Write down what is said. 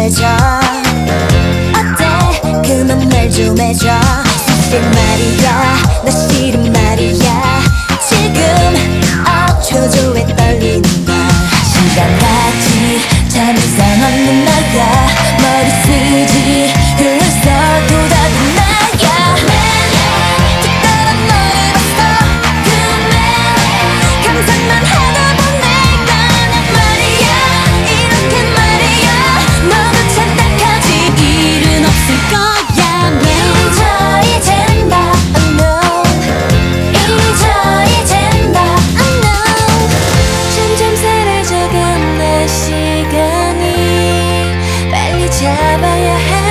되죠. 어때 그만 말 좀 해줘. 사실 말이야 나 싫은 말이야. 지금 초조해 떨리는 걸. 시간 같이 잠상 없는 나야. 머리 쓰지 흘러서 쏟아진 나야. 특별한 너를 봤어 그만 감상만 하다 보네. 나는 말이야 이렇게 말이야. 너도 착각하지 일은 없을 거야. 잊어 이젠 다 I know. 잊어 이젠 다 I know. 점점 사라져간 내 시간이 빨리 잡아야 해.